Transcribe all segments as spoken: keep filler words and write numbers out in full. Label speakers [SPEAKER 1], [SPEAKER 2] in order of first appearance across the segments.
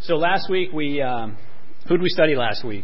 [SPEAKER 1] So last week we, um, who did we study last week?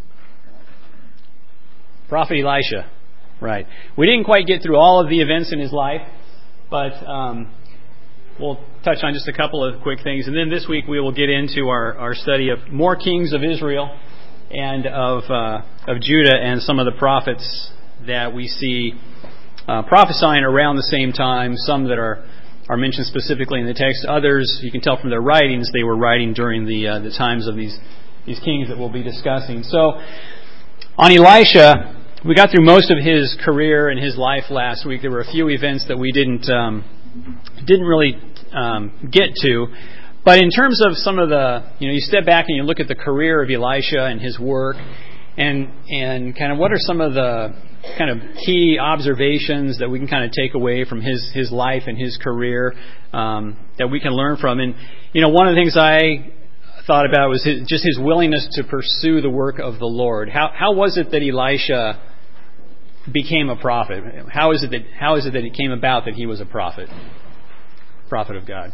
[SPEAKER 1] Prophet Elisha, right. We didn't quite get through all of the events in his life, but um, we'll touch on just a couple of quick things. And then this week we will get into our, our study of more kings of Israel and of uh, of Judah and some of the prophets that we see uh, prophesying around the same time, some that are are mentioned specifically in the text. Others, you can tell from their writings, they were writing during the uh, the times of these these kings that we'll be discussing. So, on Elisha, we got through most of his career and his life last week. There were a few events that we didn't um, didn't really um, get to. But in terms of some of the, you know, you step back and you look at the career of Elisha and his work, and and kind of what are some of the kind of key observations that we can kind of take away from his, his life and his career um, that we can learn from. And, you know, one of the things I thought about was his, just his willingness to pursue the work of the Lord. How how was it that Elisha became a prophet? How is it that how is it that it came about that he was a prophet? Prophet of God.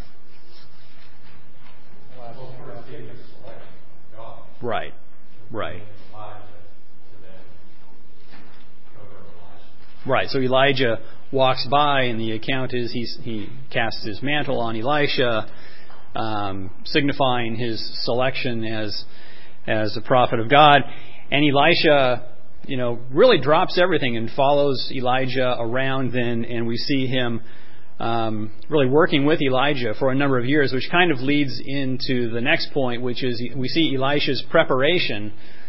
[SPEAKER 1] Right, right. Right, so Elijah walks by, and the account is he's, he casts his mantle on Elisha, um, signifying his selection as as a prophet of God. And Elisha, you know, really drops everything and follows Elijah around then, and we see him um, really working with Elijah for a number of years, which kind of leads into the next point, which is we see Elisha's preparation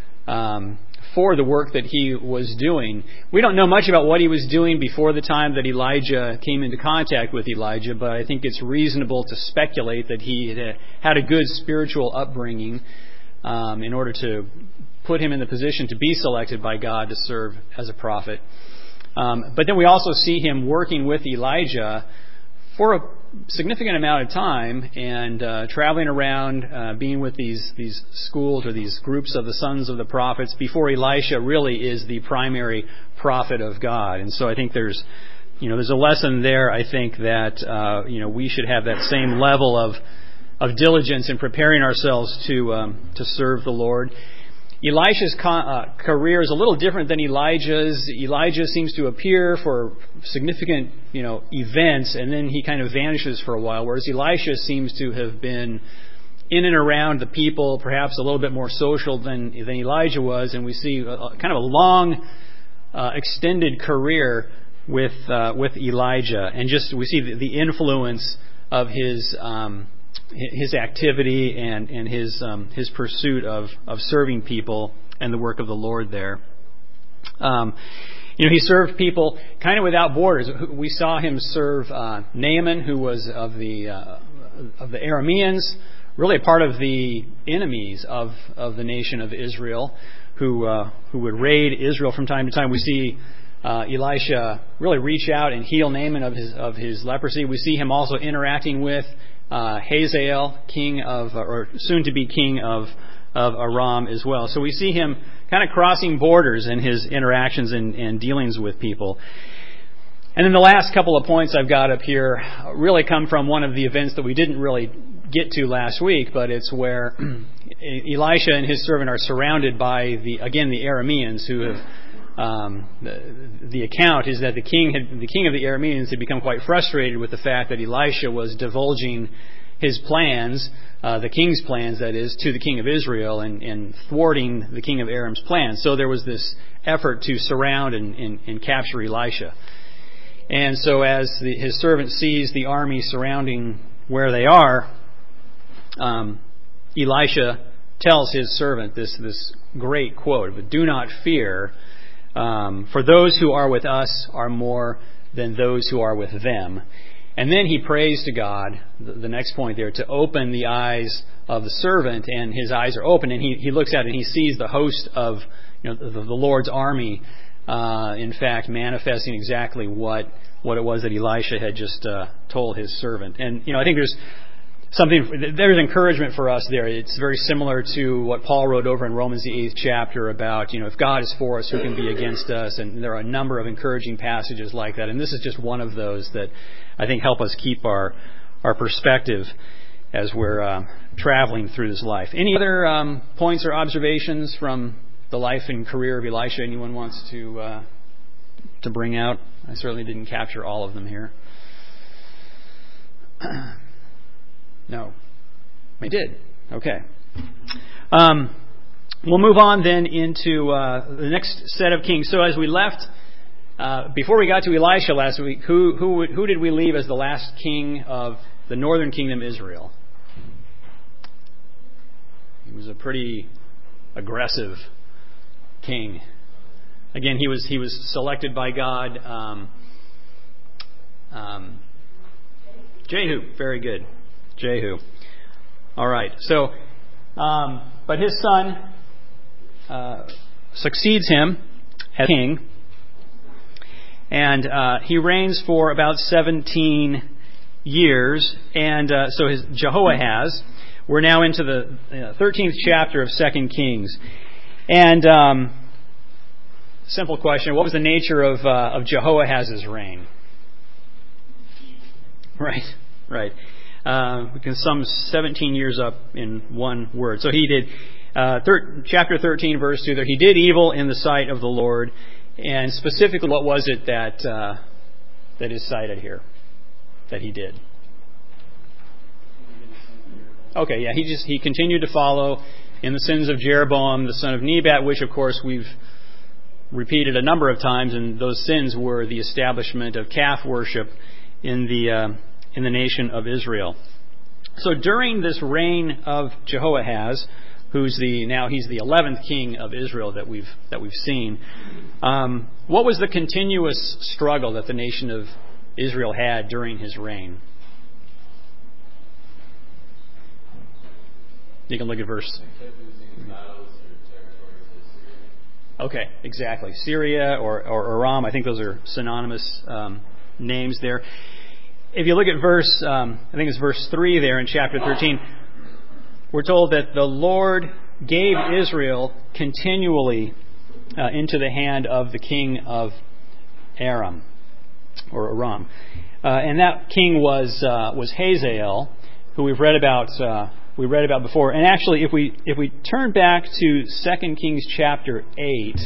[SPEAKER 1] um for the work that he was doing. We don't know much about what he was doing before the time that Elijah came into contact with Elijah, but I think it's reasonable to speculate that he had, had a good spiritual upbringing um, in order to put him in the position to be selected by God to serve as a prophet. Um, but then we also see him working with Elijah for a significant amount of time and uh, traveling around, uh, being with these these schools or these groups of the sons of the prophets before Elisha really is the primary prophet of God. And so I think there's, you know, there's a lesson there. I think that uh, you know we should have that same level of of diligence in preparing ourselves to um, to serve the Lord. Elisha's con- uh, career is a little different than Elijah's. Elijah seems to appear for significant, you know, events, and then he kind of vanishes for a while, whereas Elisha seems to have been in and around the people, perhaps a little bit more social than than Elijah was, and we see a, kind of a long, uh, extended career with uh, with Elijah, and just we see the, the influence of his um, his activity and, and his um, his pursuit of, of serving people and the work of the Lord there. Um, you know, he served people kind of without borders. We saw him serve uh, Naaman, who was of the uh, of the Arameans, really a part of the enemies of, of the nation of Israel, who uh, who would raid Israel from time to time. We see uh, Elisha really reach out and heal Naaman of his of his leprosy. We see him also interacting with Uh, Hazael, king of, or soon to be king of, of Aram as well. So we see him kind of crossing borders in his interactions and, and dealings with people. And then the last couple of points I've got up here really come from one of the events that we didn't really get to last week, but it's where Elisha and his servant are surrounded by the, again, the Arameans who have Um, the, the account is that the king had, the king of the Arameans had become quite frustrated with the fact that Elisha was divulging his plans, uh, the king's plans, that is, to the king of Israel and, and thwarting the king of Aram's plans. So there was this effort to surround and, and, and capture Elisha. And so as the, his servant sees the army surrounding where they are, um, Elisha tells his servant this, this great quote, "Do not fear, Um, for those who are with us are more than those who are with them." And then he prays to God, the, the next point there, to open the eyes of the servant, and his eyes are open, and he, he looks out and he sees the host of, you know, the, the Lord's army, uh, in fact, manifesting exactly what, what it was that Elisha had just uh, told his servant. And, you know, I think there's something, there's encouragement for us there. It's very similar to what Paul wrote over in Romans, the eighth chapter, about, you know, if God is for us, who can be against us? And there are a number of encouraging passages like that. And this is just one of those that I think help us keep our, our perspective as we're uh, traveling through this life. Any other um, points or observations from the life and career of Elisha anyone wants to uh, to bring out? I certainly didn't capture all of them here. No. I did. Okay. Um, we'll move on then into uh, the next set of kings. So as we left, uh, before we got to Elisha last week, who who who did we leave as the last king of the northern kingdom, Israel? He was a pretty aggressive king. Again, he was he was selected by God. Um, um, Jehu, very good. Jehu. All right. So, um, but his son uh, succeeds him as king, and uh, he reigns for about seventeen years. And uh, so his Jehoahaz. We're now into the thirteenth chapter of Second Kings, and um, simple question: what was the nature of uh, of Jehoahaz's reign? Right, right. Uh, we can sum seventeen years up in one word. So he did, uh, thir- chapter thirteen, verse two, there, he did evil in the sight of the Lord. And specifically, what was it that uh, that is cited here that he did? Okay, yeah, he just he continued to follow in the sins of Jeroboam, the son of Nebat, which, of course, we've repeated a number of times, and those sins were the establishment of calf worship in the uh, in the nation of Israel. So during this reign of Jehoahaz, who's the now he's the eleventh king of Israel that we've that we've seen, um, what was the continuous struggle that the nation of Israel had during his reign? You can look at verse. Okay, exactly. Syria or, or Aram, I think those are synonymous um, names there. If you look at verse, um, I think it's verse three there in chapter thirteen, we're told that the Lord gave Israel continually uh, into the hand of the king of Aram, or Aram. Uh, and that king was uh, was Hazael, who we've read about uh, we read about before. And actually, if we if we turn back to Second Kings chapter eight,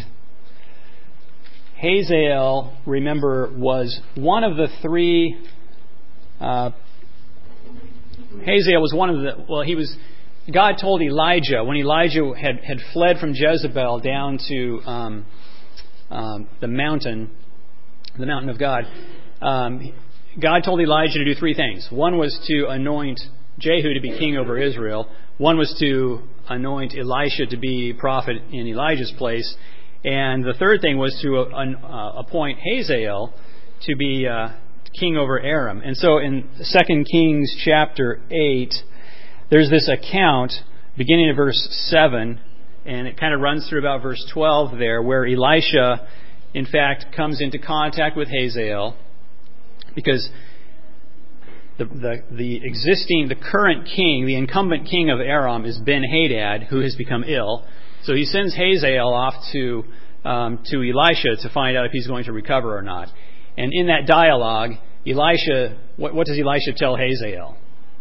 [SPEAKER 1] Hazael, remember, was one of the three. Uh, Hazael was one of the. Well, he was. God told Elijah when Elijah had, had fled from Jezebel down to um, um, the mountain, the mountain of God. Um, God told Elijah to do three things. One was to anoint Jehu to be king over Israel. One was to anoint Elisha to be prophet in Elijah's place. And the third thing was to uh, appoint Hazael to be uh, king over Aram. And so in Second Kings chapter eight, there's this account beginning at verse seven, and it kind of runs through about verse twelve there, where Elisha, in fact, comes into contact with Hazael because the, the, the existing, the current king, the incumbent king of Aram is Ben-Hadad, who has become ill. So he sends Hazael off to um, to Elisha to find out if he's going to recover or not. And in that dialogue, Elisha, what, what does Elisha tell Hazael?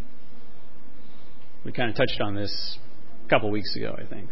[SPEAKER 1] We kind of touched on this a couple weeks ago, I think.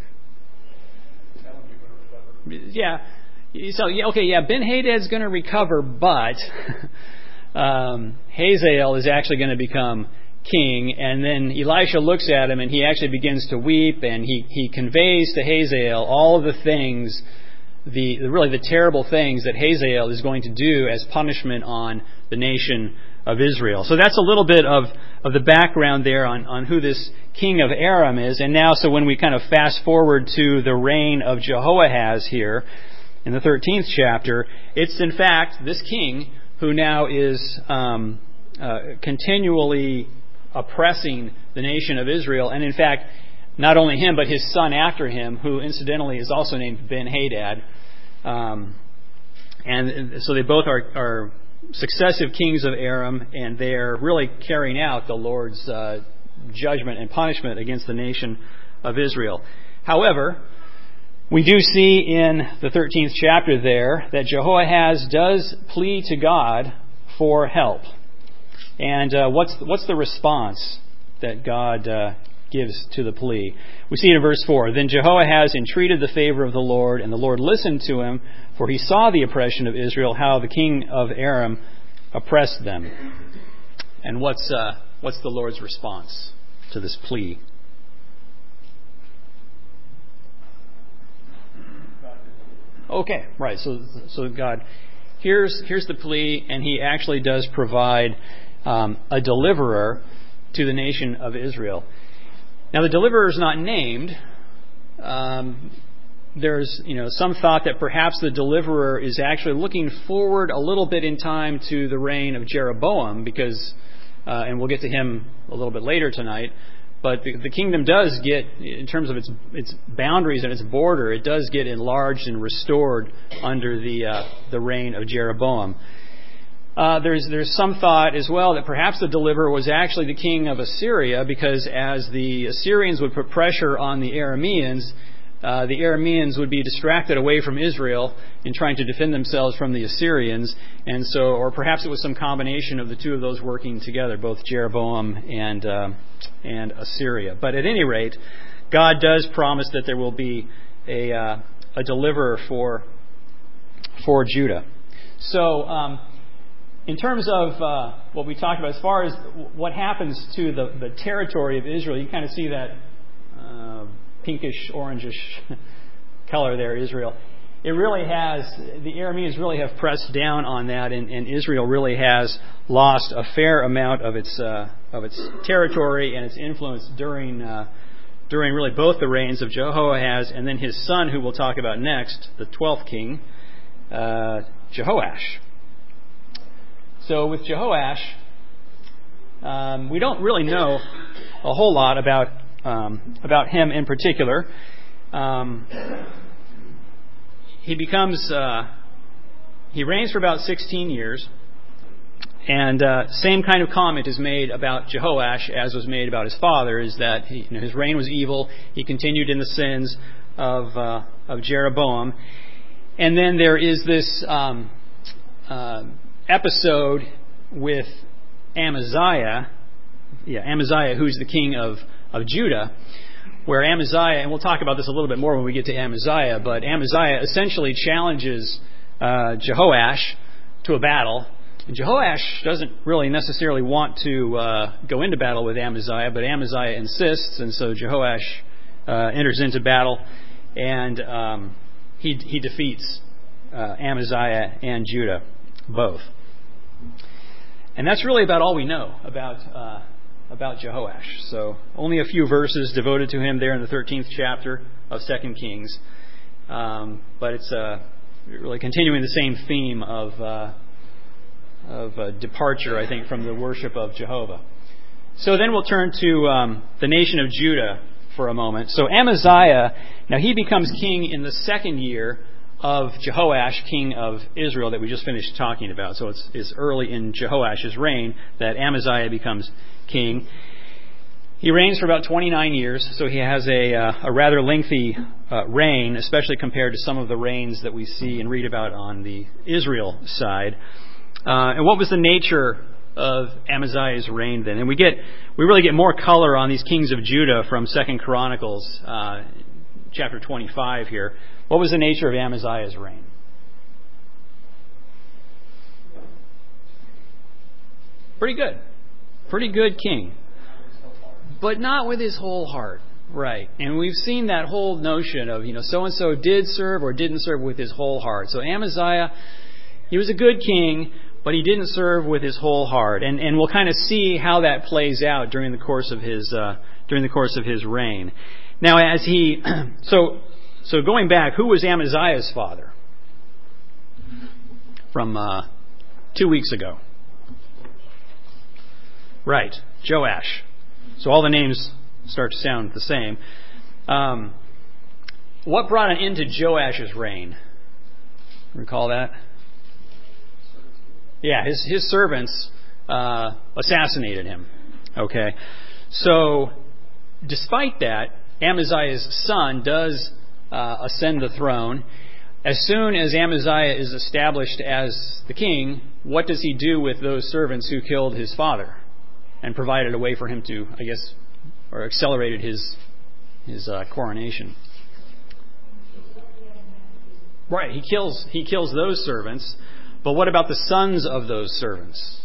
[SPEAKER 1] Yeah. So, yeah, okay, yeah, Ben-Hadad's going to recover, but um, Hazael is actually going to become king. And then Elisha looks at him, and he actually begins to weep, and he, he conveys to Hazael all of the things, the really the terrible things that Hazael is going to do as punishment on the nation of Israel. So that's a little bit of, of the background there on, on who this king of Aram is. And now, so when we kind of fast forward to the reign of Jehoahaz here in the thirteenth chapter, it's in fact this king who now is um, uh, continually oppressing the nation of Israel. And in fact, not only him, but his son after him, who incidentally is also named Ben-Hadad. Um, and so they both are, are successive kings of Aram, and they're really carrying out the Lord's uh, judgment and punishment against the nation of Israel. However, we do see in the thirteenth chapter there that Jehoahaz does plead to God for help. And uh, what's what's the response that God uh, gives to the plea. We see it in verse four. Then Jehoahaz entreated the favor of the Lord, and the Lord listened to him, for he saw the oppression of Israel, how the king of Aram oppressed them. And what's uh, what's the Lord's response to this plea? Okay, right. So, so God here's here's the plea, and He actually does provide um, a deliverer to the nation of Israel. Now, the deliverer is not named. Um, there's you know some thought that perhaps the deliverer is actually looking forward a little bit in time to the reign of Jeroboam, because, uh, and we'll get to him a little bit later tonight. But the, the kingdom does get, in terms of its its boundaries and its border, it does get enlarged and restored under the uh, the reign of Jeroboam. Uh, there's there's some thought as well that perhaps the deliverer was actually the king of Assyria, because as the Assyrians would put pressure on the Arameans, uh, the Arameans would be distracted away from Israel in trying to defend themselves from the Assyrians, and so, or perhaps it was some combination of the two of those working together, both Jeroboam and uh, and Assyria. But at any rate, God does promise that there will be a uh, a deliverer for for Judah. So, um, in terms of uh, what we talked about, as far as what happens to the, the territory of Israel, you kind of see that uh, pinkish, orangish color there, Israel. It really has, the Arameans really have pressed down on that, and, and Israel really has lost a fair amount of its uh, of its territory and its influence during uh, during really both the reigns of Jehoahaz and then his son, who we'll talk about next, the twelfth king, uh, Jehoash. So with Jehoash, um, we don't really know a whole lot about um, about him in particular. Um, he becomes uh, he reigns for about sixteen years, and uh, same kind of comment is made about Jehoash as was made about his father, is that he, you know, his reign was evil. He continued in the sins of uh, of Jeroboam, and then there is this Um, uh, episode with Amaziah, yeah, Amaziah, who's the king of, of Judah, where Amaziah, and we'll talk about this a little bit more when we get to Amaziah, but Amaziah essentially challenges uh, Jehoash to a battle. And Jehoash doesn't really necessarily want to uh, go into battle with Amaziah, but Amaziah insists, and so Jehoash uh, enters into battle, and um, he, he defeats uh, Amaziah and Judah both. And that's really about all we know about uh, about Jehoash. So only a few verses devoted to him there in the thirteenth chapter of Second Kings. Um, but it's uh, really continuing the same theme of uh, of uh, departure, I think, from the worship of Jehovah. So then we'll turn to um, the nation of Judah for a moment. So Amaziah, now he becomes king in the second year of Jehoash, king of Israel, that we just finished talking about. So it's, it's early in Jehoash's reign that Amaziah becomes king. He reigns for about twenty-nine years, so he has a, uh, a rather lengthy uh, reign, especially compared to some of the reigns that we see and read about on the Israel side. Uh, and what was the nature of Amaziah's reign then? And we get we really get more color on these kings of Judah from Second Chronicles, uh, chapter twenty-five here. What was the nature of Amaziah's reign? Pretty good. Pretty good king. But not with his whole heart. Right. And we've seen that whole notion of, you know, so-and-so did serve or didn't serve with his whole heart. So Amaziah, he was a good king, but he didn't serve with his whole heart. And and we'll kind of see how that plays out during the course of his uh, during the course of his reign. Now, as he so so going back, who was Amaziah's father? From uh, two weeks ago. Right, Joash. So all the names start to sound the same. Um, what brought an end to Joash's reign? Recall that? Yeah, his his servants uh, assassinated him. Okay, so despite that, Amaziah's son does uh, ascend the throne. As soon as Amaziah is established as the king, what does he do with those servants who killed his father? and provided a way for him to, I guess, or accelerated his his uh, coronation. Right, he kills he kills those servants, but what about the sons of those servants?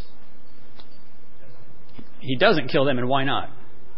[SPEAKER 1] He doesn't kill them, and why not?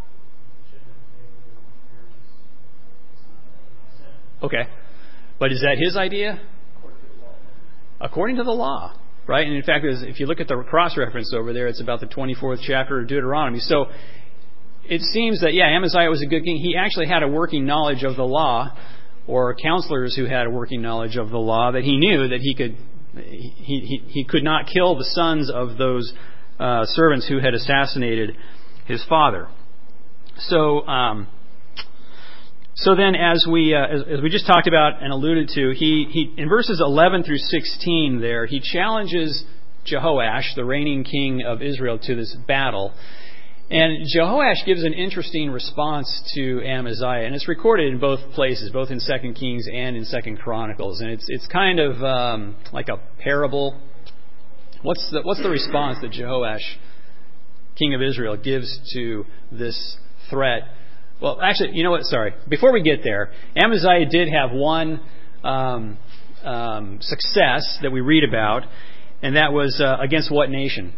[SPEAKER 1] Okay, but is that his idea? According to the law, right? And in fact, if you look at the cross-reference over there, it's about the twenty-fourth chapter of Deuteronomy. So it seems that, yeah, Amaziah was a good king. He actually had a working knowledge of the law, or counselors who had a working knowledge of the law, that he knew that he could he he, he could not kill the sons of those uh, servants who had assassinated his father. So, um, so then, as we uh, as, as we just talked about and alluded to, he he in verses eleven through sixteen, there he challenges Jehoash, the reigning king of Israel, to this battle. And Jehoash gives an interesting response to Amaziah, and it's recorded in both places, both in Second Kings and in Second Chronicles. And it's it's kind of um, like a parable. What's the what's the response that Jehoash, king of Israel, gives to this threat? Well, actually, you know what? Sorry. Before we get there, Amaziah did have one um, um, success that we read about, and that was uh, against what nation?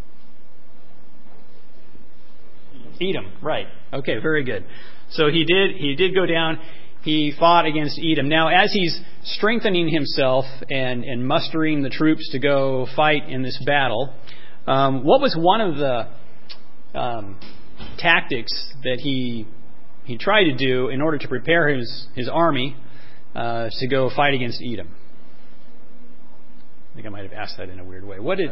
[SPEAKER 1] Edom, right. Okay, very good. So he did he did go down. He fought against Edom. Now, as he's strengthening himself and, and mustering the troops to go fight in this battle, um, what was one of the um, tactics that he he tried to do in order to prepare his, his army uh, to go fight against Edom? I think I might have asked that in a weird way. What did...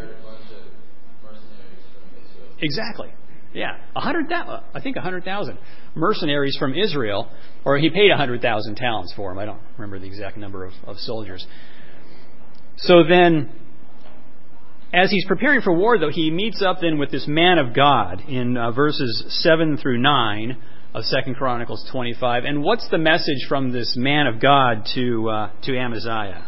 [SPEAKER 1] Exactly. Yeah, a hundred thousand. I think a hundred thousand mercenaries from Israel, or he paid a hundred thousand talents for them. I don't remember the exact number of, of soldiers. So then, as he's preparing for war, though, he meets up then with this man of God in uh, verses seven through nine of Second Chronicles twenty-five. And what's the message from this man of God to uh, to Amaziah?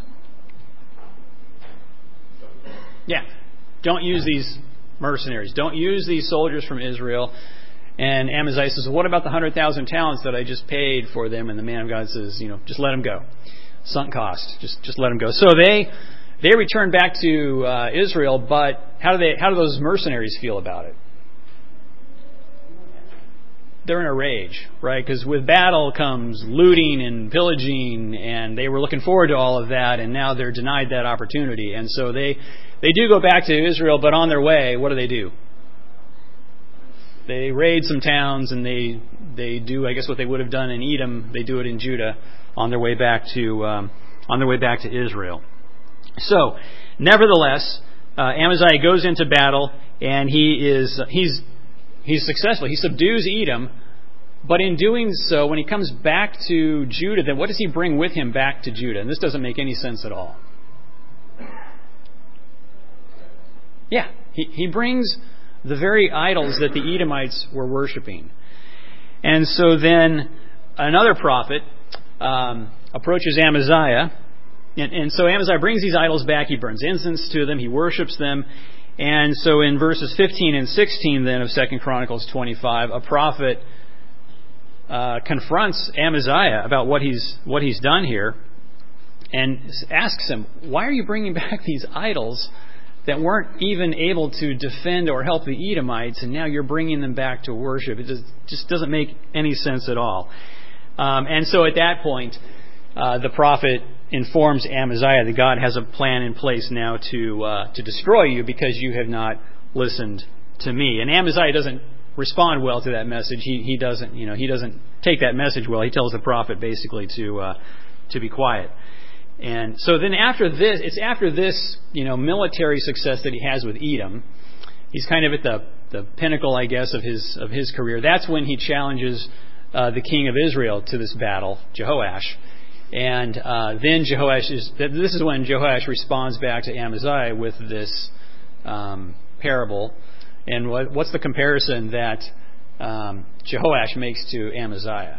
[SPEAKER 1] Yeah, don't use these mercenaries. Don't use these soldiers from Israel. And Amaziah says, well, what about the one hundred thousand talents that I just paid for them? And the man of God says, you know, just let them go. Sunk cost. Just just let them go. So they they return back to uh, Israel, but how do they how do those mercenaries feel about it? They're in a rage, right? Because with battle comes looting and pillaging, and they were looking forward to all of that, and now they're denied that opportunity. And so they They do go back to Israel, but on their way, what do they do? They raid some towns, and they they do, I guess, what they would have done in Edom. They do it in Judah on their way back to um, on their way back to Israel. So, nevertheless, uh, Amaziah goes into battle, and he is he's he's successful. He subdues Edom, but in doing so, when he comes back to Judah, then what does he bring with him back to Judah? And this doesn't make any sense at all. Yeah, he, he brings the very idols that the Edomites were worshiping. And so then another prophet um, approaches Amaziah. And, and so Amaziah brings these idols back. He burns incense to them. He worships them. And so in verses fifteen and sixteen then of Second Chronicles twenty-five, a prophet uh, confronts Amaziah about what he's what he's done here and asks him, why are you bringing back these idols that weren't even able to defend or help the Edomites, and now you're bringing them back to worship? It just, just doesn't make any sense at all. Um, and so at that point, uh, the prophet informs Amaziah that God has a plan in place now to uh, to destroy you because you have not listened to me. And Amaziah doesn't respond well to that message. He he doesn't you know he doesn't take that message well. He tells the prophet basically to uh, to be quiet. And so then after this, it's after this, you know, military success that he has with Edom. He's kind of at the, the pinnacle, I guess, of his of his career. That's when he challenges uh, the king of Israel to this battle, Jehoash. And uh, then Jehoash is, this is when Jehoash responds back to Amaziah with this um, parable. And what, what's the comparison that um, Jehoash makes to Amaziah?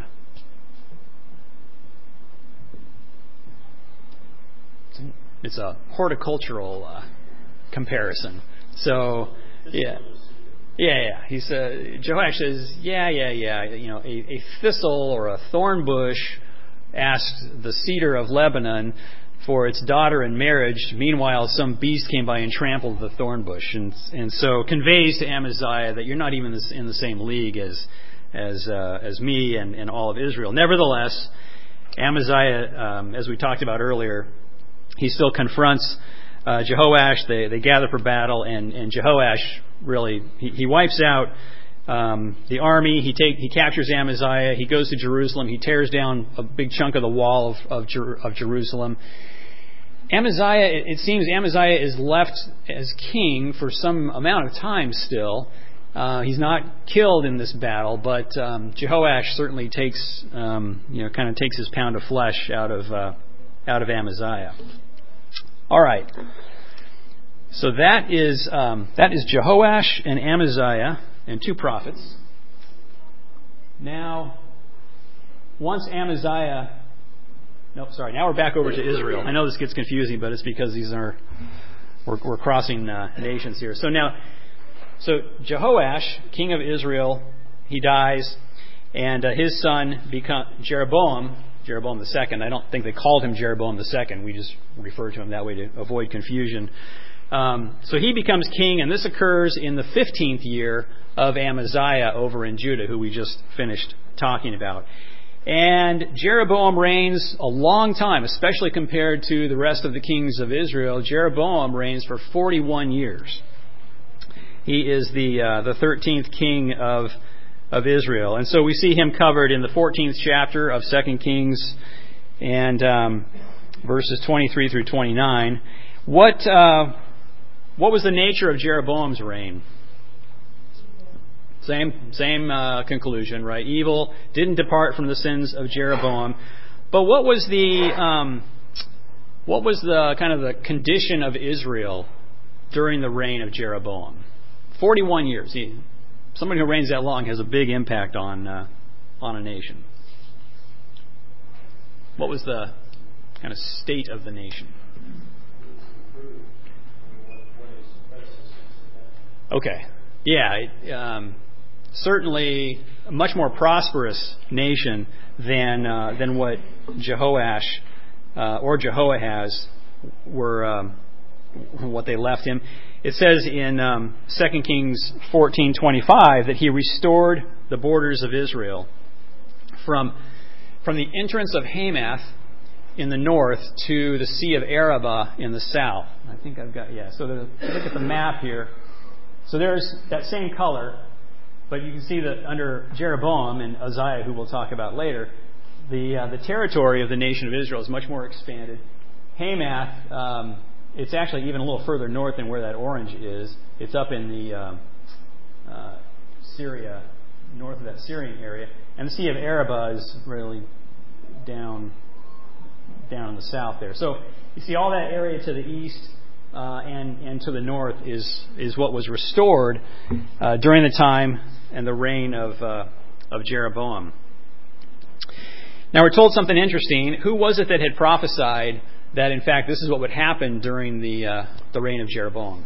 [SPEAKER 1] It's a horticultural uh, comparison. So, yeah. Yeah, yeah. He said, Jehoash says, yeah, yeah, yeah. You know, a, a thistle or a thorn bush asked the cedar of Lebanon for its daughter in marriage. Meanwhile, some beast came by and trampled the thorn bush, and and so conveys to Amaziah that you're not even in the same league as as uh, as me and, and all of Israel. Nevertheless, Amaziah, um, as we talked about earlier, he still confronts uh, Jehoash. They they gather for battle, and and Jehoash really he, he wipes out Um, the army. He take he captures Amaziah. He goes to Jerusalem. He tears down a big chunk of the wall of of, Jer- of Jerusalem. Amaziah, it, it seems, Amaziah is left as king for some amount of time still. Uh, he's not killed in this battle, but um, Jehoash certainly takes um, you know kind of takes his pound of flesh out of uh, out of Amaziah. All right. So that is um, that is Jehoash and Amaziah. And two prophets. Now, once Amaziah... No, sorry. Now we're back over to Israel. I know this gets confusing, but it's because these are... We're, we're crossing uh, nations here. So now... So Jehoash, king of Israel, he dies. And uh, his son, become Jeroboam, Jeroboam the second. I don't think they called him Jeroboam the second. We just refer to him that way to avoid confusion. Um, so he becomes king, and this occurs in the fifteenth year of Amaziah over in Judah, who we just finished talking about. And Jeroboam reigns a long time, especially compared to the rest of the kings of Israel. Jeroboam reigns for forty-one years. He is the uh, the thirteenth king of of Israel, and so we see him covered in the fourteenth chapter of Second Kings, and um, verses twenty-three through twenty-nine. What uh, what was the nature of Jeroboam's reign? Same same uh, conclusion, right? Evil didn't depart from the sins of Jeroboam, but what was the um, what was the kind of the condition of Israel during the reign of Jeroboam? Forty-one years. He, somebody who reigns that long has a big impact on uh, on a nation. What was the kind of state of the nation? Okay. Yeah. It, um, certainly a much more prosperous nation than uh, than what Jehoash uh, or Jehoahaz were, um, what they left him. It says in um, Second Kings fourteen twenty-five that he restored the borders of Israel from from the entrance of Hamath in the north to the Sea of Arabah in the south. I think I've got, yeah. So the, look at the map here. So there's that same color, but you can see that under Jeroboam and Uzziah, who we'll talk about later, the uh, the territory of the nation of Israel is much more expanded. Hamath, um, it's actually even a little further north than where that orange is. It's up in the um, uh, Syria, north of that Syrian area, and the Sea of Arabah is really down down in the south there. So you see all that area to the east. Uh, and, and to the north is is what was restored uh, during the time and the reign of uh, of Jeroboam. Now we're told something interesting. Who was it that had prophesied that in fact this is what would happen during the uh, the reign of Jeroboam?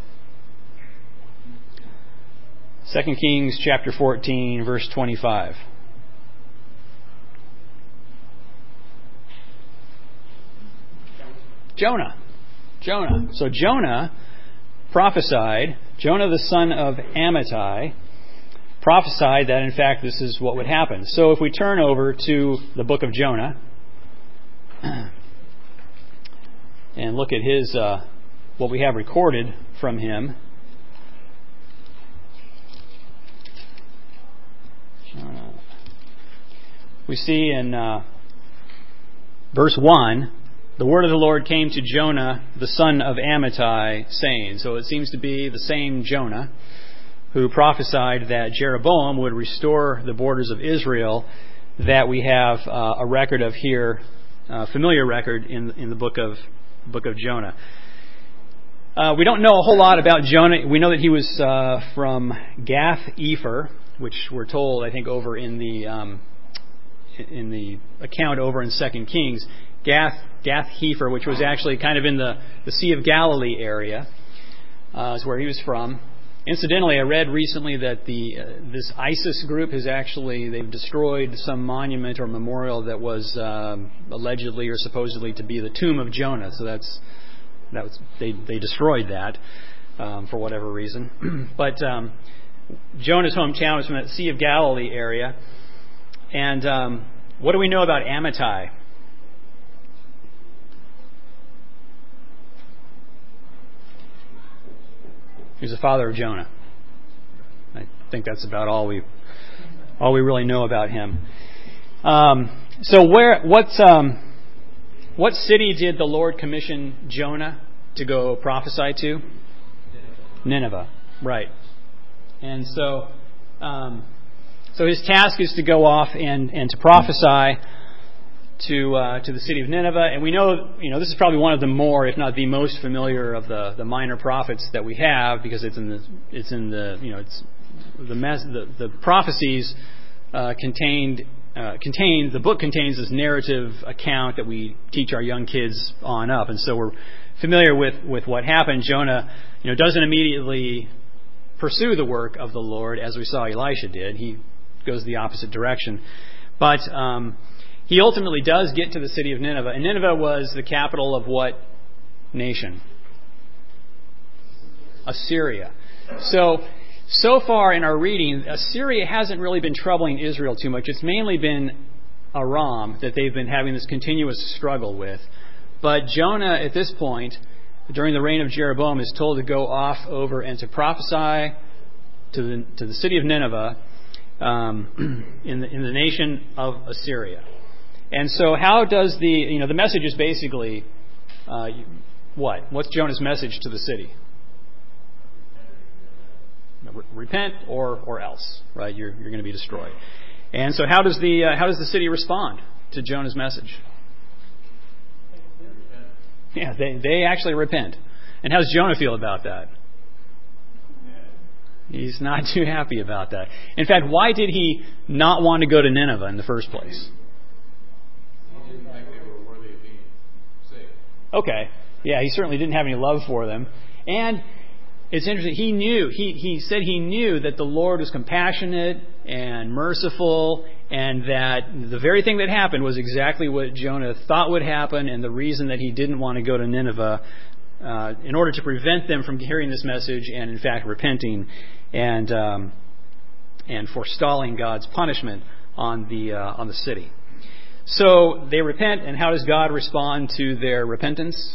[SPEAKER 1] Second Kings chapter fourteen, verse twenty-five. Jonah. Jonah. So Jonah prophesied, Jonah the son of Amittai, prophesied that in fact this is what would happen. So if we turn over to the book of Jonah and look at his, uh, what we have recorded from him. Jonah. We see in uh, verse one, the word of the Lord came to Jonah, the son of Amittai, saying. So it seems to be the same Jonah who prophesied that Jeroboam would restore the borders of Israel that we have uh, a record of here, a familiar record in in the book of book of Jonah. Uh, we don't know a whole lot about Jonah. We know that he was uh, from Gath-Epher, which we're told, I think, over in the um, in the account over in Second Kings. Gath, Gath-Hepher, which was actually kind of in the, the Sea of Galilee area, uh, is where he was from. Incidentally, I read recently that the uh, this ISIS group has actually, they've destroyed some monument or memorial that was um, allegedly or supposedly to be the tomb of Jonah. So that's that was they they destroyed that um, for whatever reason. But um, Jonah's hometown is from that Sea of Galilee area. And um, what do we know about Amittai? He's the father of Jonah. I think that's about all we all we really know about him. Um, so where what's um, what city did the Lord commission Jonah to go prophesy to? Nineveh, right? And so um, so his task is to go off and, and to prophesy to uh, to the city of Nineveh, and we know, you know, this is probably one of the more, if not the most familiar of the, the minor prophets that we have, because it's in the it's in the you know it's the mes- the, the prophecies uh, contained uh, contain the book contains this narrative account that we teach our young kids on up, and so we're familiar with, with what happened. Jonah, you know, doesn't immediately pursue the work of the Lord as we saw Elisha did. He goes the opposite direction, but um, he ultimately does get to the city of Nineveh. And Nineveh was the capital of what nation? Assyria. So, so far in our reading, Assyria hasn't really been troubling Israel too much. It's mainly been Aram that they've been having this continuous struggle with. But Jonah, at this point, during the reign of Jeroboam, is told to go off over and to prophesy to the, to the city of Nineveh um, in the, in the nation of Assyria. And so how does the, you know, the message is basically, uh, what? What's Jonah's message to the city? Repent or or else, right? You're you're going to be destroyed. And so how does the uh, how does the city respond to Jonah's message? Yeah, they they actually repent. And how does Jonah feel about that? He's not too happy about that. In fact, why did he not want to go to Nineveh in the first place? Okay. Yeah, he certainly didn't have any love for them. And it's interesting, he knew, he, he said he knew that the Lord was compassionate and merciful, and that the very thing that happened was exactly what Jonah thought would happen, and the reason that he didn't want to go to Nineveh uh, in order to prevent them from hearing this message and, in fact, repenting and um, and forestalling God's punishment on the uh, on the city. So they repent, and how does God respond to their repentance?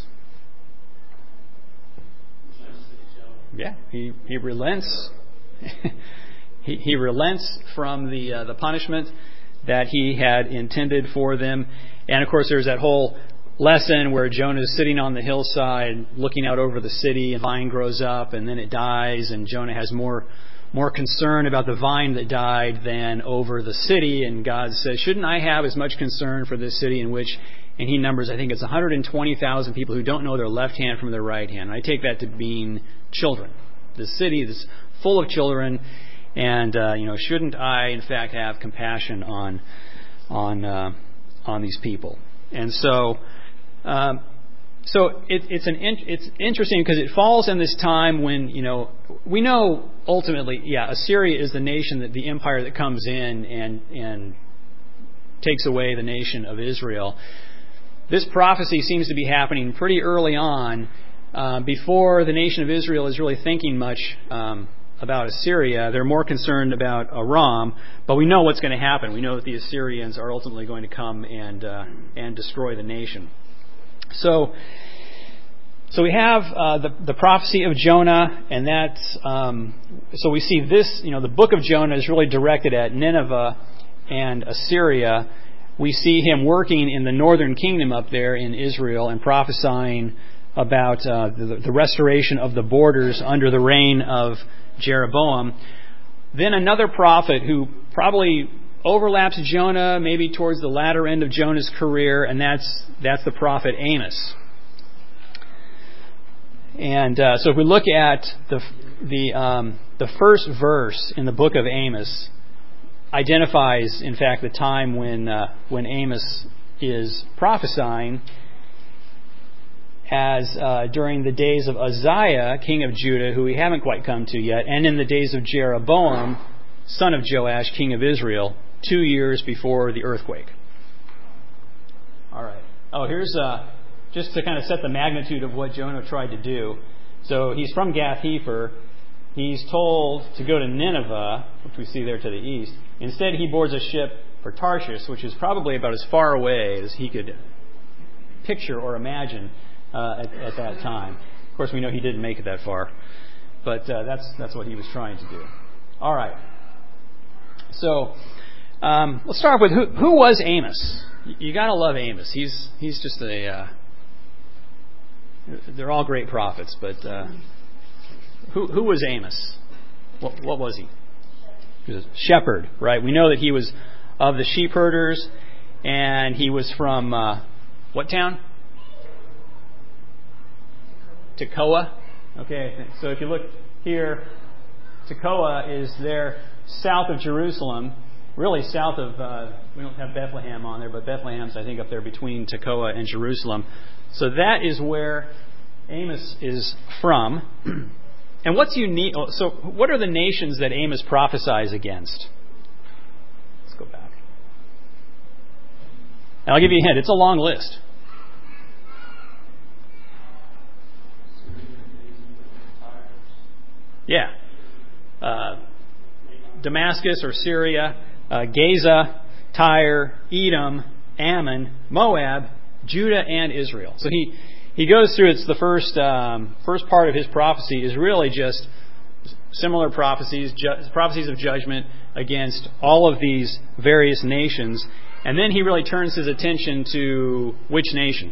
[SPEAKER 1] Yeah, he, he relents. he, he relents from the uh, the punishment that he had intended for them. And of course, there's that whole lesson where Jonah is sitting on the hillside looking out over the city, and the vine grows up and then it dies, and Jonah has more more concern about the vine that died than over the city. And God says, shouldn't I have as much concern for this city in which, and he numbers, I think it's one hundred twenty thousand people who don't know their left hand from their right hand. I take that to mean children. The city is full of children, and uh, you know, shouldn't I, in fact, have compassion on on uh, on these people? And so, um, so it, it's an in, it's interesting because it falls in this time when, you know, we know ultimately, yeah, Assyria is the nation, that the empire that comes in and and takes away the nation of Israel. This prophecy seems to be happening pretty early on, uh, before the nation of Israel is really thinking much um, about Assyria. They're more concerned about Aram, but we know what's going to happen. We know that the Assyrians are ultimately going to come and uh, and destroy the nation. So, so we have uh, the the prophecy of Jonah, and that's um, so we see this. You know, the book of Jonah is really directed at Nineveh and Assyria. We see him working in the northern kingdom up there in Israel and prophesying about uh, the, the restoration of the borders under the reign of Jeroboam. Then another prophet who probably overlaps Jonah, maybe towards the latter end of Jonah's career, and that's that's the prophet Amos. And uh, so if we look at the the um, the first verse in the book of Amos, identifies, in fact, the time when uh, when Amos is prophesying. as uh, during the days of Uzziah, king of Judah, who we haven't quite come to yet, and in the days of Jeroboam, son of Joash, king of Israel, two years before the earthquake. All right. Oh, here's uh, just to kind of set the magnitude of what Jonah tried to do. So he's from Gath-Hepher. He's told to go to Nineveh, which we see there to the east. Instead, he boards a ship for Tarshish, which is probably about as far away as he could picture or imagine uh, at, at that time. Of course, we know he didn't make it that far, but uh, that's that's what he was trying to do. All right. So um, let's start with who, who was Amos. You, you got to love Amos. He's he's just a. Uh, they're all great prophets, but uh, who who was Amos? What what was he? He was a shepherd, right? We know that he was of the sheep herders, and he was from uh, what town? Tekoa. Okay, so if you look here, Tekoa is there south of Jerusalem, really south of, uh, we don't have Bethlehem on there, but Bethlehem's, I think, up there between Tekoa and Jerusalem. So that is where Amos is from. And what's unique, so what are the nations that Amos prophesies against? Let's go back. And I'll give you a hint. It's a long list. Yeah. Uh, Damascus or Syria, uh, Gaza, Tyre, Edom, Ammon, Moab, Judah, and Israel. So he, he goes through, it's the first um, first part of his prophecy is really just similar prophecies, ju- prophecies of judgment against all of these various nations. And then he really turns his attention to which nation?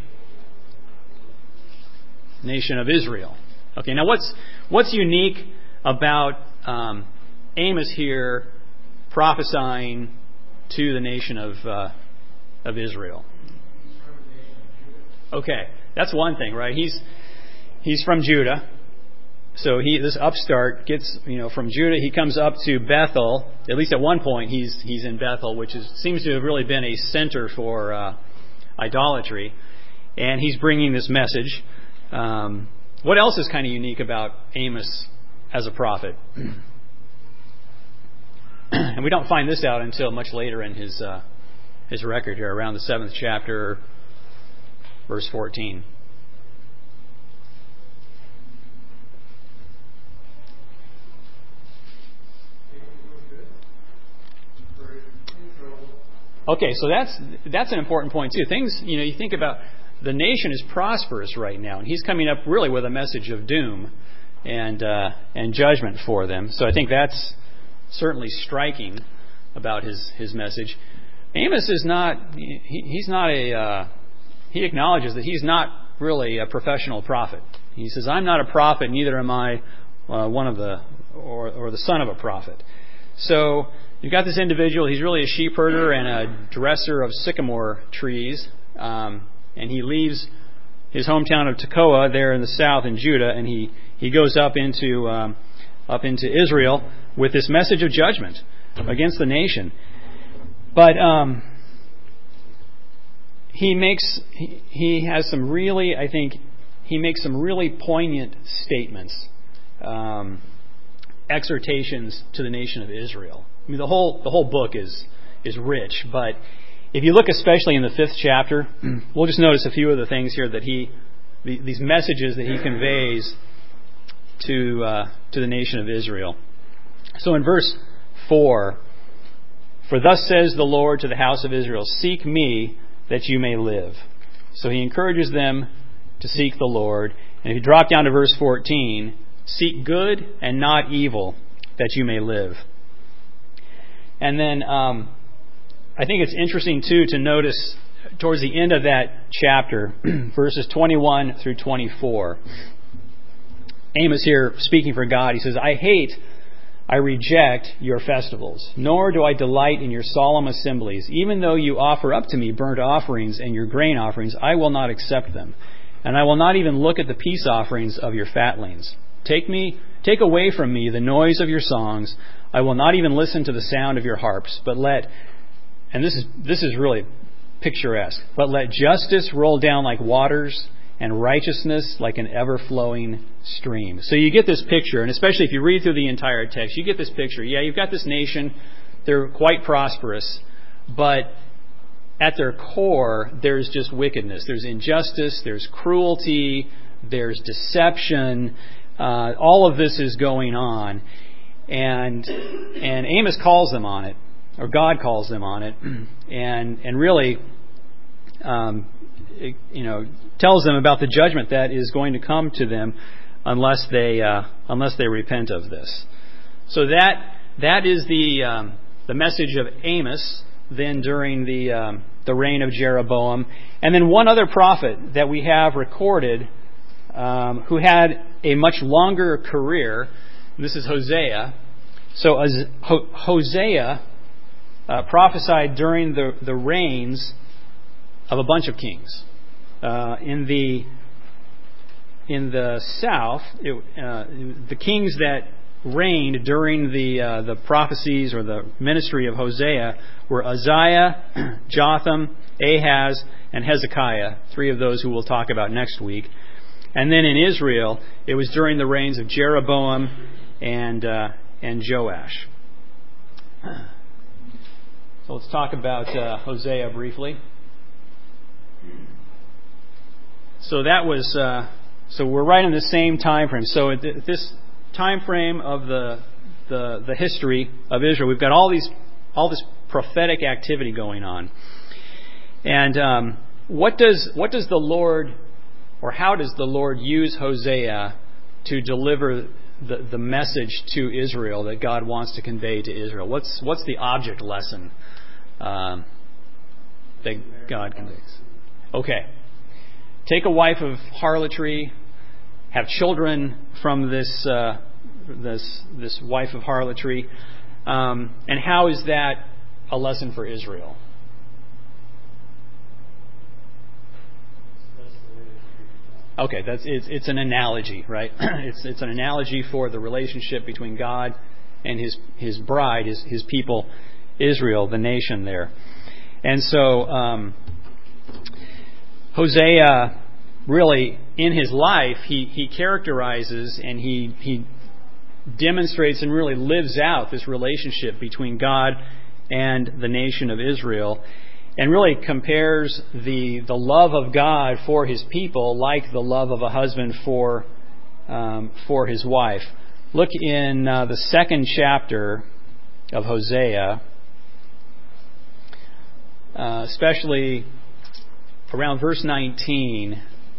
[SPEAKER 1] Nation of Israel. Okay, now what's what's unique about um, Amos here prophesying to the nation of uh, of Israel? Okay, that's one thing, right? He's he's from Judah, so he this upstart gets you know from Judah. He comes up to Bethel. At least at one point, he's he's in Bethel, which is seems to have really been a center for uh, idolatry, and he's bringing this message. Um, what else is kind of unique about Amos as a prophet? And we don't find this out until much later in his uh, his record here, around the seventh chapter, verse fourteen. Okay, so that's that's an important point too. Things, you know, you think about the nation is prosperous right now, and he's coming up really with a message of doom and uh, and judgment for them. So I think that's certainly striking about his, his message. Amos is not, he, he's not a, uh, he acknowledges that he's not really a professional prophet. He says, I'm not a prophet, neither am I uh, one of the, or, or the son of a prophet. So you've got this individual, he's really a sheep herder and a dresser of sycamore trees, um, and he leaves his hometown of Tekoa there in the south in Judah, and he, he goes up into, um, up into Israel with this message of judgment against the nation. But um, he makes he, he has some really, I think, he makes some really poignant statements, um, exhortations to the nation of Israel. I mean, the whole the whole book is is rich, but if you look especially in the fifth chapter, we'll just notice a few of the things here that he, the, these messages that he conveys to uh, to the nation of Israel. So in verse four, for thus says the Lord to the house of Israel, seek me that you may live. So he encourages them to seek the Lord. And if you drop down to verse fourteen, seek good and not evil that you may live. And then um, I think it's interesting too to notice towards the end of that chapter, verses twenty-one through twenty-four. Amos here speaking for God, he says, I hate, I reject your festivals, nor do I delight in your solemn assemblies. Even though you offer up to me burnt offerings and your grain offerings, I will not accept them. And I will not even look at the peace offerings of your fatlings. Take me, take away from me the noise of your songs. I will not even listen to the sound of your harps, but let, and this is, this is really picturesque, but let justice roll down like waters and righteousness like an ever-flowing stream. So you get this picture, and especially if you read through the entire text, you get this picture. Yeah, you've got this nation. They're quite prosperous, but at their core, there's just wickedness. There's injustice. There's cruelty. There's deception. Uh, all of this is going on. And and Amos calls them on it, or God calls them on it, and and really, um, it, you know, tells them about the judgment that is going to come to them unless they uh, unless they repent of this. So that that is the um, the message of Amos then during the um, the reign of Jeroboam, and then one other prophet that we have recorded um, who had a much longer career. This is Hosea. So as Hosea uh, prophesied during the, the reigns of a bunch of kings. Uh, in the in the south, it, uh, the kings that reigned during the uh, the prophecies or the ministry of Hosea were Uzziah, Jotham, Ahaz, and Hezekiah. Three of those who we'll talk about next week. And then in Israel, it was during the reigns of Jeroboam and uh, and Joash. So let's talk about uh, Hosea briefly. So that was uh, so we're right in the same time frame. So at this time frame of the the the history of Israel, we've got all these all this prophetic activity going on. And um, what does what does the Lord or how does the Lord use Hosea to deliver the, the message to Israel that God wants to convey to Israel? What's what's the object lesson um, that God conveys? Okay. Take a wife of harlotry, have children from this uh, this this wife of harlotry, um, and how is that a lesson for Israel? Okay, that's it's, it's an analogy, right? it's it's an analogy for the relationship between God and His His bride, His His people, Israel, the nation there. And so um, Hosea, really, in his life, he he characterizes and he he demonstrates and really lives out this relationship between God and the nation of Israel. And really compares the the love of God for His people like the love of a husband for um, for his wife. Look in uh, the second chapter of Hosea, uh, especially around verse nineteen.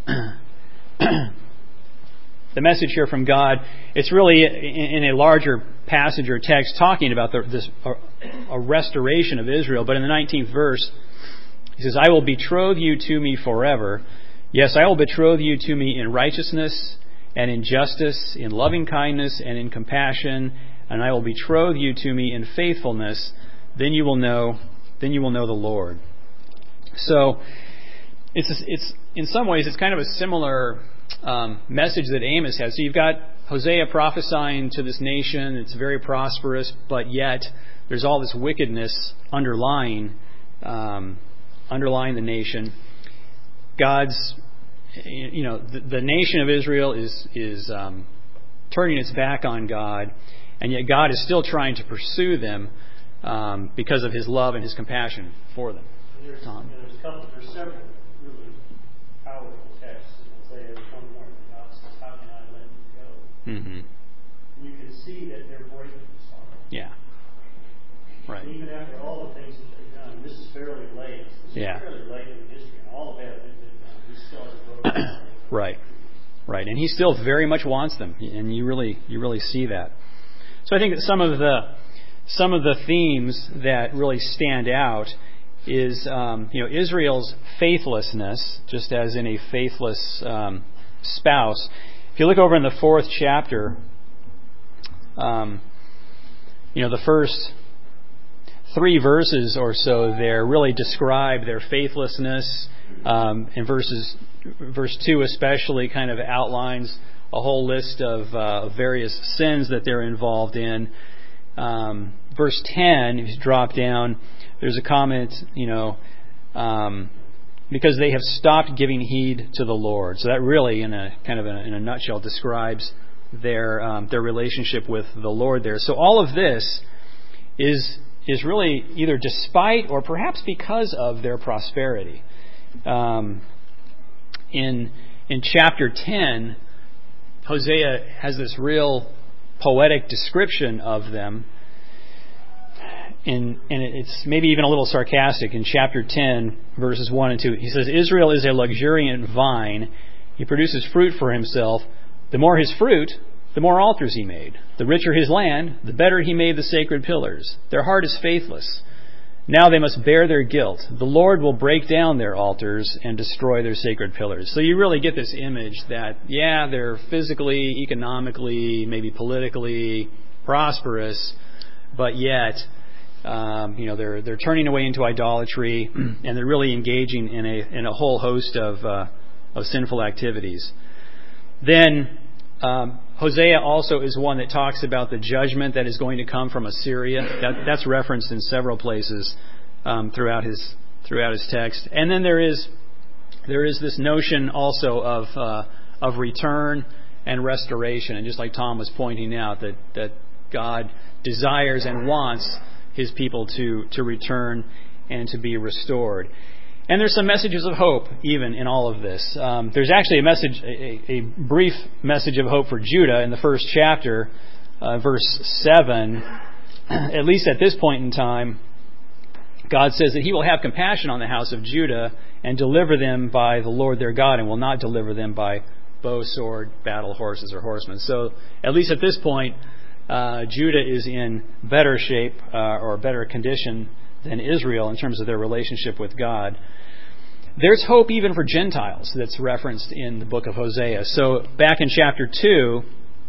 [SPEAKER 1] The message here from God, it's really in, in a larger passage or text talking about the, this a, a restoration of Israel. But in the nineteenth verse, He says, I will betroth you to me forever. Yes, I will betroth you to me in righteousness and in justice, in loving kindness and in compassion, and I will betroth you to me in faithfulness. Then you will know, then you will know the Lord. So, it's it's in some ways it's kind of a similar um, message that Amos has. So you've got Hosea prophesying to this nation. It's very prosperous, but yet there's all this wickedness underlying. Um, underlying the nation. God's, you know, the, the nation of Israel is is um, turning its back on God, and yet God is still trying to pursue them um, because of His love and His compassion for them.
[SPEAKER 2] There's,
[SPEAKER 1] Tom?
[SPEAKER 2] there's, a couple, there's several really powerful texts in Isaiah twenty-one. God says, "How can I let you go?"
[SPEAKER 1] Mm-hmm.
[SPEAKER 2] You can see that they're breaking this heart.
[SPEAKER 1] Yeah. Right.
[SPEAKER 2] Even after all the things that they've done, this is fairly late. This
[SPEAKER 1] yeah.
[SPEAKER 2] is fairly late in history, and all the bad things they've done, He still has broken.
[SPEAKER 1] Right. Right. And He still very much wants them, and you really you really see that. So I think that some of the some of the themes that really stand out is um, you know Israel's faithlessness, just as in a faithless um, spouse. If you look over in the fourth chapter, um, you know the first three verses or so there really describe their faithlessness. Um, in verses, verse two especially kind of outlines a whole list of uh, various sins that they're involved in. Um, verse ten, if you drop down, there's a comment, you know, um, because they have stopped giving heed to the Lord. So that really, in a kind of a, in a nutshell, describes their um, their relationship with the Lord there. So all of this is is really either despite or perhaps because of their prosperity. Um, in in chapter ten, Hosea has this real poetic description of them. In, and it's maybe even a little sarcastic. In chapter ten, verses one and two, he says, Israel is a luxuriant vine. He produces fruit for himself. The more his fruit, the more altars he made. The richer his land, the better he made the sacred pillars. Their heart is faithless. Now they must bear their guilt. The Lord will break down their altars and destroy their sacred pillars. So you really get this image that, yeah, they're physically, economically, maybe politically prosperous, but yet Um, you know, they're they're turning away into idolatry, and they're really engaging in a in a whole host of uh, of sinful activities. Then um, Hosea also is one that talks about the judgment that is going to come from Assyria. That, that's referenced in several places um, throughout his throughout his text. And then there is there is this notion also of uh, of return and restoration. And just like Tom was pointing out, that that God desires and wants His people to, to return and to be restored. And there's some messages of hope even in all of this. Um, there's actually a message, a, a brief message of hope for Judah in the first chapter, uh, verse seven. At least at this point in time, God says that He will have compassion on the house of Judah and deliver them by the Lord their God, and will not deliver them by bow, sword, battle, horses, or horsemen. So at least at this point, Uh, Judah is in better shape uh, or better condition than Israel in terms of their relationship with God. There's hope even for Gentiles that's referenced in the book of Hosea. So back in chapter two,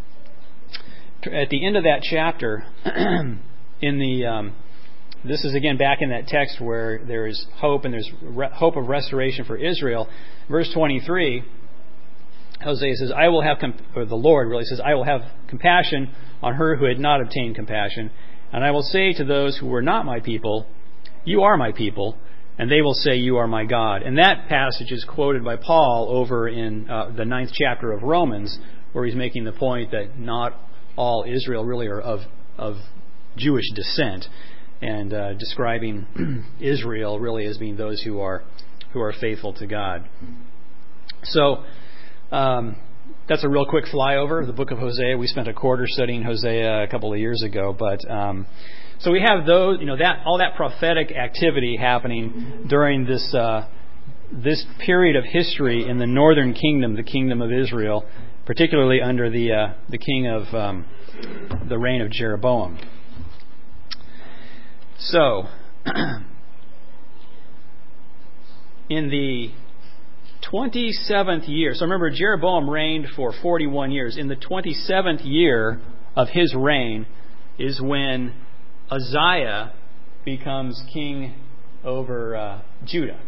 [SPEAKER 1] at the end of that chapter, in the um, this is again back in that text where there is hope and there's re- hope of restoration for Israel. Verse twenty-three, Hosea says, "I will have," comp- or the Lord really says, "I will have compassion on her who had not obtained compassion. And I will say to those who were not my people, you are my people, and they will say, you are my God." And that passage is quoted by Paul over in uh, the ninth chapter of Romans, where he's making the point that not all Israel really are of, of Jewish descent, and uh, describing Israel really as being those who are who are faithful to God. So, um, that's a real quick flyover of the book of Hosea. We spent a quarter studying Hosea a couple of years ago, but um, so we have those, you know, that all that prophetic activity happening during this uh, this period of history in the northern kingdom, the kingdom of Israel, particularly under the uh, the king of um, the reign of Jeroboam. So, in the twenty-seventh year. So remember, Jeroboam reigned for forty-one years. In the twenty-seventh year of his reign is when Uzziah becomes king over uh, Judah.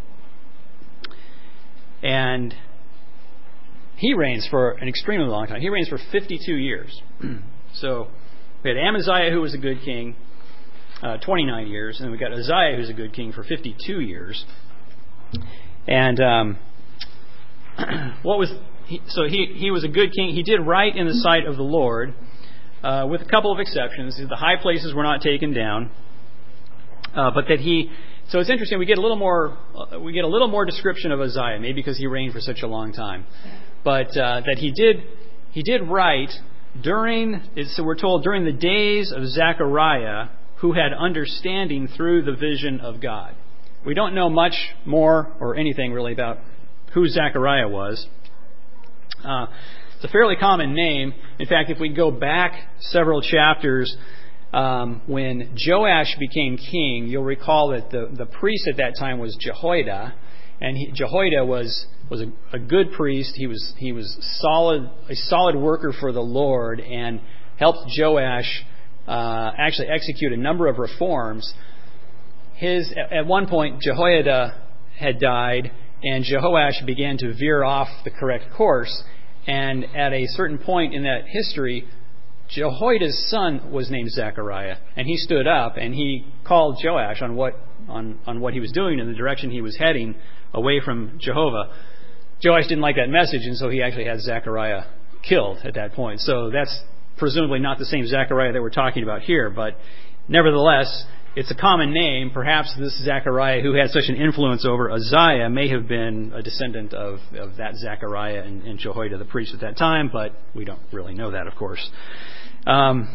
[SPEAKER 1] And he reigns for an extremely long time. He reigns for fifty-two years. So we had Amaziah, who was a good king, uh, twenty-nine years. And then we got Uzziah, who's a good king, for fifty-two years. And um, what was he, so he he was a good king. He did right in the sight of the Lord, uh, with a couple of exceptions. The high places were not taken down, uh, but that he. So it's interesting. We get a little more uh, we get a little more description of Uzziah, maybe because he reigned for such a long time, but uh, that he did he did right during. So we're told during the days of Zechariah, who had understanding through the vision of God. We don't know much more or anything really about who Zechariah was. Uh, it's a fairly common name. In fact, if we go back several chapters, um, when Joash became king, you'll recall that the, the priest at that time was Jehoiada, and he, Jehoiada was was a, a good priest. He was he was solid a solid worker for the Lord, and helped Joash uh, actually execute a number of reforms. His at one point Jehoiada had died, and Jehoash began to veer off the correct course. And at a certain point in that history, Jehoiada's son was named Zechariah, and he stood up and he called Joash on what on, on what he was doing and the direction he was heading away from Jehovah. Joash didn't like that message, and so he actually had Zechariah killed at that point. So that's presumably not the same Zechariah that we're talking about here, but nevertheless, it's a common name. Perhaps this Zechariah, who had such an influence over Uzziah, may have been a descendant of, of that Zechariah and, and Jehoiada the priest at that time, but we don't really know that, of course. Um,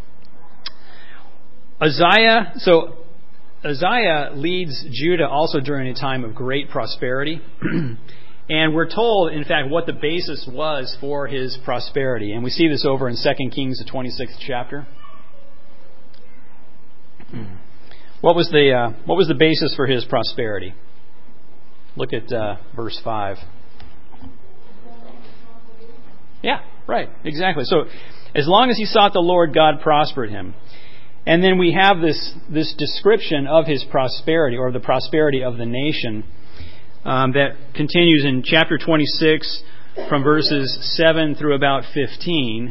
[SPEAKER 1] Uzziah, so Uzziah leads Judah also during a time of great prosperity. And we're told, in fact, what the basis was for his prosperity. And we see this over in Second Kings, the twenty-sixth chapter. What was the uh, what was the basis for his prosperity? Look at uh, verse five. Yeah, right, exactly. So, as long as he sought the Lord, God prospered him. And then we have this this description of his prosperity, or the prosperity of the nation, um, that continues in chapter twenty-six from verses seven through about fifteen.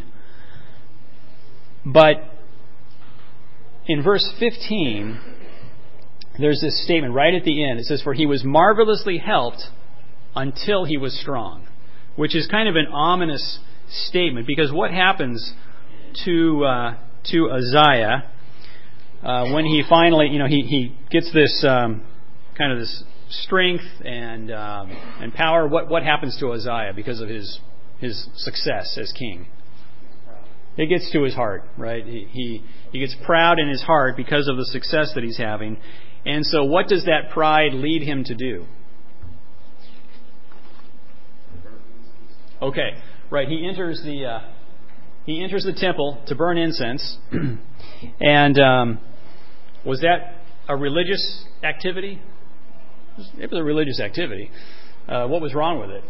[SPEAKER 1] But in verse fifteen, there's this statement right at the end. It says, "For he was marvelously helped until he was strong," which is kind of an ominous statement, because what happens to uh, to Uzziah uh, when he finally, you know, he he gets this um, kind of this strength and um, and power? What what happens to Uzziah because of his his success as king? It gets to his heart, right? He, he he gets proud in his heart because of the success that he's having. And so what does that pride lead him to do? Okay, right. He enters the uh, he enters the temple to burn incense. And um, was that a religious activity? It was a religious activity. Uh, what was wrong with it?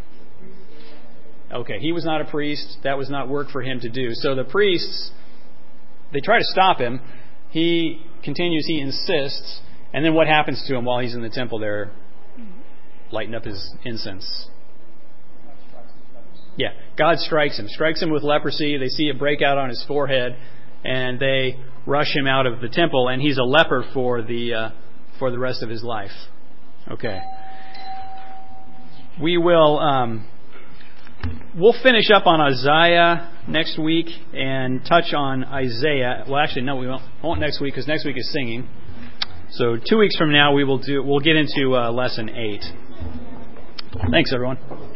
[SPEAKER 1] Okay, he was not a priest. That was not work for him to do. So the priests, they try to stop him. He continues, he insists. And then what happens to him while he's in the temple there, lighting up his incense? Yeah, God strikes him. Strikes him with leprosy. They see it break out on his forehead. And they rush him out of the temple. And he's a leper for the uh, for the rest of his life. Okay. We will... Um, We'll finish up on Isaiah next week and touch on Isaiah. Well, actually, no, we won't, won't next week, because next week is singing. So two weeks from now, we will do. We'll get into uh, lesson eight. Thanks, everyone.